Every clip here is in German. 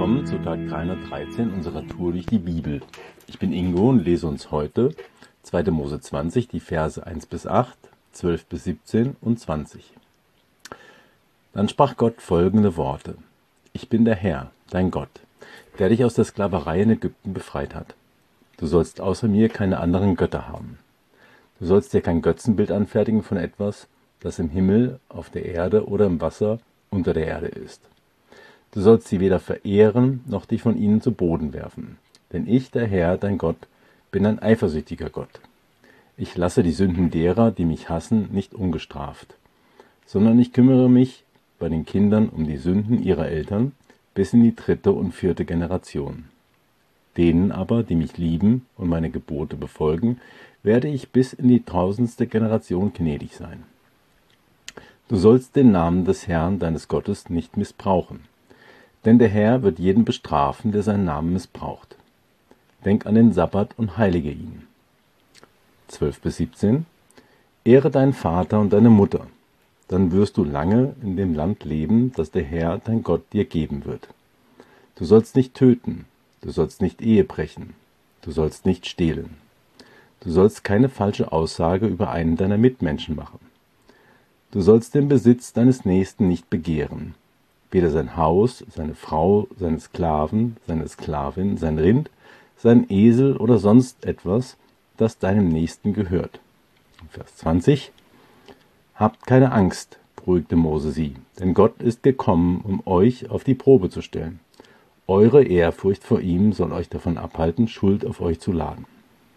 willkommen zu Tag 313 unserer Tour durch die Bibel. Ich bin Ingo und lese uns heute 2. Mose 20, die Verse 1 bis 8, 12 bis 17 und 20. Dann sprach Gott folgende Worte: Ich bin der Herr, dein Gott, der dich aus der Sklaverei in Ägypten befreit hat. Du sollst außer mir keine anderen Götter haben. Du sollst dir kein Götzenbild anfertigen von etwas, das im Himmel, auf der Erde oder im Wasser unter der Erde ist. Du sollst sie weder verehren, noch dich von ihnen zu Boden werfen. Denn ich, der Herr, dein Gott, bin ein eifersüchtiger Gott. Ich lasse die Sünden derer, die mich hassen, nicht ungestraft, sondern ich kümmere mich bei den Kindern um die Sünden ihrer Eltern bis in die 3. und 4. Generation. Denen aber, die mich lieben und meine Gebote befolgen, werde ich bis in die 1000. Generation gnädig sein. Du sollst den Namen des Herrn, deines Gottes, nicht missbrauchen. Denn der Herr wird jeden bestrafen, der seinen Namen missbraucht. Denk an den Sabbat und heilige ihn. 12 bis 17. Ehre deinen Vater und deine Mutter, dann wirst du lange in dem Land leben, das der Herr, dein Gott, dir geben wird. Du sollst nicht töten, du sollst nicht Ehe brechen, du sollst nicht stehlen. Du sollst keine falsche Aussage über einen deiner Mitmenschen machen. Du sollst den Besitz deines Nächsten nicht begehren. Weder sein Haus, seine Frau, seine Sklaven, seine Sklavin, sein Rind, sein Esel oder sonst etwas, das deinem Nächsten gehört. Vers 20. Habt keine Angst, beruhigte Mose sie, denn Gott ist gekommen, um euch auf die Probe zu stellen. Eure Ehrfurcht vor ihm soll euch davon abhalten, Schuld auf euch zu laden.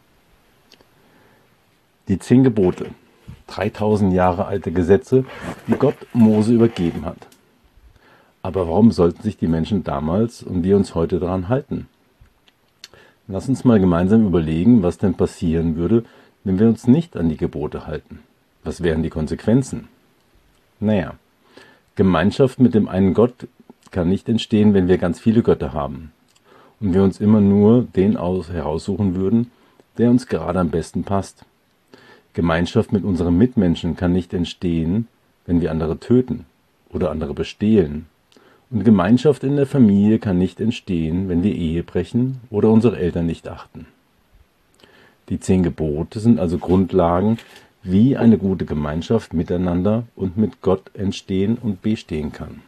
Die 10 Gebote, 3000 Jahre alte Gesetze, die Gott Mose übergeben hat. Aber warum sollten sich die Menschen damals und wir uns heute daran halten? Lass uns mal gemeinsam überlegen, was denn passieren würde, wenn wir uns nicht an die Gebote halten. Was wären die Konsequenzen? Naja, Gemeinschaft mit dem einen Gott kann nicht entstehen, wenn wir ganz viele Götter haben und wir uns immer nur den heraussuchen würden, der uns gerade am besten passt. Gemeinschaft mit unseren Mitmenschen kann nicht entstehen, wenn wir andere töten oder andere bestehlen. Und Gemeinschaft in der Familie kann nicht entstehen, wenn wir Ehe brechen oder unsere Eltern nicht achten. Die 10 Gebote sind also Grundlagen, wie eine gute Gemeinschaft miteinander und mit Gott entstehen und bestehen kann.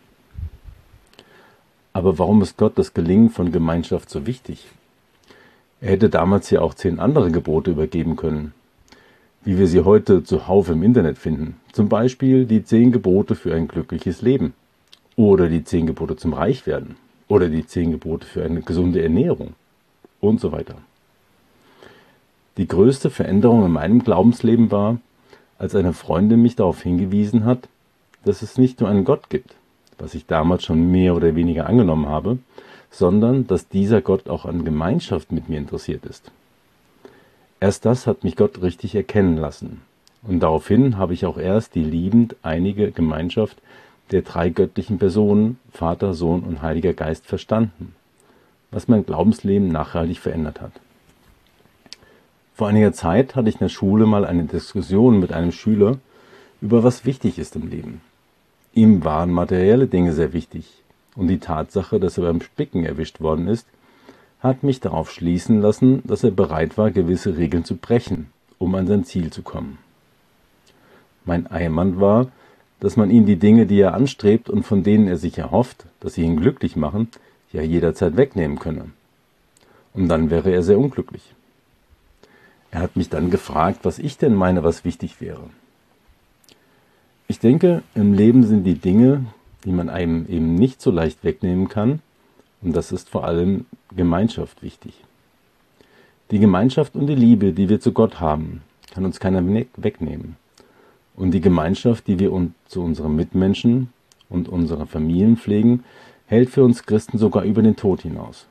Aber warum ist Gott das Gelingen von Gemeinschaft so wichtig? Er hätte damals ja auch 10 andere Gebote übergeben können, wie wir sie heute zuhauf im Internet finden. Zum Beispiel die 10 Gebote für ein glückliches Leben. Oder die 10 Gebote zum Reichwerden. Oder die 10 Gebote für eine gesunde Ernährung. Und so weiter. Die größte Veränderung in meinem Glaubensleben war, als eine Freundin mich darauf hingewiesen hat, dass es nicht nur einen Gott gibt, was ich damals schon mehr oder weniger angenommen habe, sondern dass dieser Gott auch an Gemeinschaft mit mir interessiert ist. Erst das hat mich Gott richtig erkennen lassen. Und daraufhin habe ich auch erst die liebend einige Gemeinschaft der 3 göttlichen Personen, Vater, Sohn und Heiliger Geist, verstanden, was mein Glaubensleben nachhaltig verändert hat. Vor einiger Zeit hatte ich in der Schule mal eine Diskussion mit einem Schüler über was wichtig ist im Leben. Ihm waren materielle Dinge sehr wichtig und die Tatsache, dass er beim Spicken erwischt worden ist, hat mich darauf schließen lassen, dass er bereit war, gewisse Regeln zu brechen, um an sein Ziel zu kommen. Mein Einwand war, dass man ihm die Dinge, die er anstrebt und von denen er sich erhofft, dass sie ihn glücklich machen, ja jederzeit wegnehmen könne. Und dann wäre er sehr unglücklich. Er hat mich dann gefragt, was ich denn meine, was wichtig wäre. Ich denke, im Leben sind die Dinge, die man einem eben nicht so leicht wegnehmen kann, und das ist vor allem Gemeinschaft wichtig. Die Gemeinschaft und die Liebe, die wir zu Gott haben, kann uns keiner wegnehmen. Und die Gemeinschaft, die wir zu unseren Mitmenschen und unserer Familien pflegen, hält für uns Christen sogar über den Tod hinaus.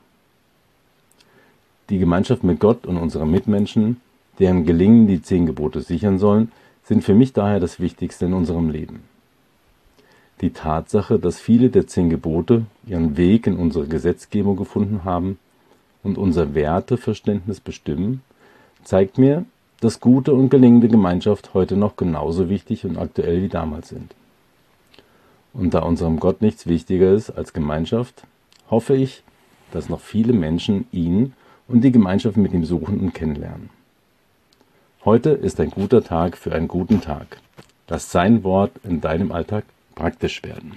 Die Gemeinschaft mit Gott und unseren Mitmenschen, deren Gelingen die 10 Gebote sichern sollen, sind für mich daher das Wichtigste in unserem Leben. Die Tatsache, dass viele der 10 Gebote ihren Weg in unsere Gesetzgebung gefunden haben und unser Werteverständnis bestimmen, zeigt mir, dass gute und gelingende Gemeinschaft heute noch genauso wichtig und aktuell wie damals sind. Und da unserem Gott nichts wichtiger ist als Gemeinschaft, hoffe ich, dass noch viele Menschen ihn und die Gemeinschaft mit ihm suchen und kennenlernen. Heute ist ein guter Tag für einen guten Tag. Lass sein Wort in deinem Alltag praktisch werden.